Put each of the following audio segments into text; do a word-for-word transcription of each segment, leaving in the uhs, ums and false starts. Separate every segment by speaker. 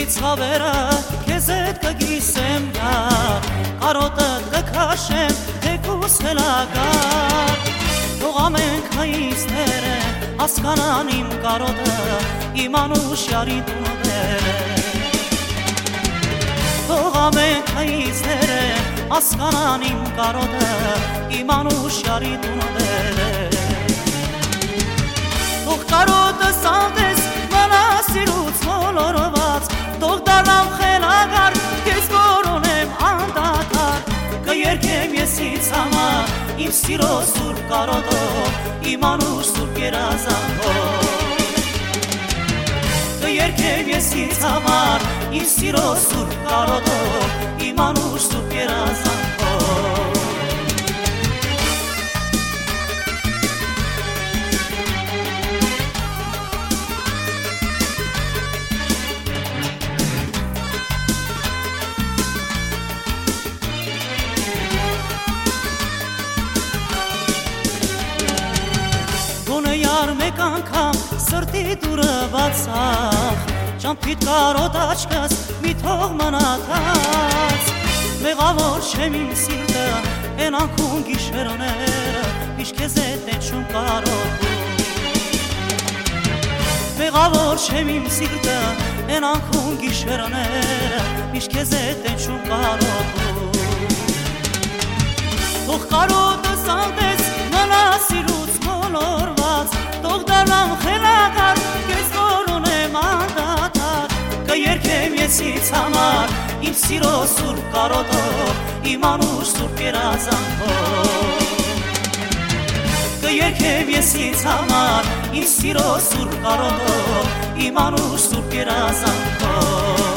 Speaker 1: ցավերը քեզ հետ կգիսեմ դա կարոտը կքաշեմ թեկուս խելագար թող ամենք հայիսները հասկանան իմ կարոտը իմ անուշյարի տունները թող ամենք հայիսները հասկանան իմ կարոտը իմ անուշյարի տունները թող կարոտը սանտես մնա սիրուց մոլորված թող դառնամ խելագար քեզ որոնեմ անդադար կերկեմ ես ինձ համար իմ սիրո սուրբ կարոտով իմ անուշ սուրբ երազանքով կերկեմ ես ինձ համար իմ սիրո սուրբ կարոտով իմ անուշ սուրբ երազանքով մեկ անգամ սրտի դուրը բացախ ճամփիդ կարոտ աչքս մի թող մնացած մեղավոր չեմ իմ սիրտը են անքուն գիշերները միշտ քեզ է տենչում կարոտում մեղավոր չեմ իմ սիրտը են անքուն գիշերները միշտ քեզ է տենչում կարոտում թող կարոտը սանտես մնա սիրուց մոլորված թող դառնամ խելագար քեզ որոնեմ անդադար կերկեմ ես ինձ համար իմ սիրո սուրբ կարոտով իմ անուշ սուրբ երազանքով կերկեմ ես ինձ համար իմ սիրո սուրբ կարոտով իմ անուշ սուրբ երազանքով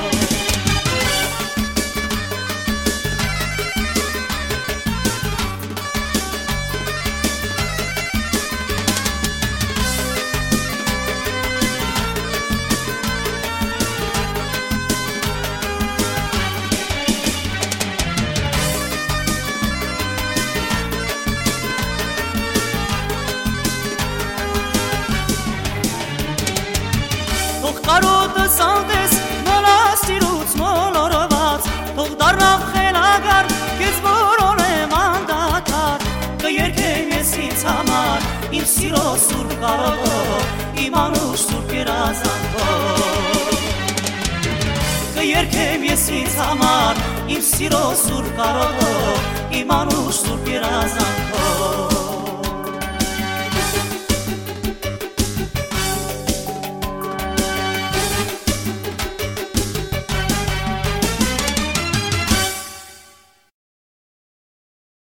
Speaker 1: կարոտը սանտես մնա սիրուց մոլորված թող դառնամ խելագար քեզ որոնեմ անդադար կերկեմ ես ինձ համար իմ սիրո սուրբ կարոտով իմ անուշ սուրբ երազանքով կերկեմ ես ինձ համար իմ սիրո սուրբ կարոտով իմ անուշ սուրբ երազանքով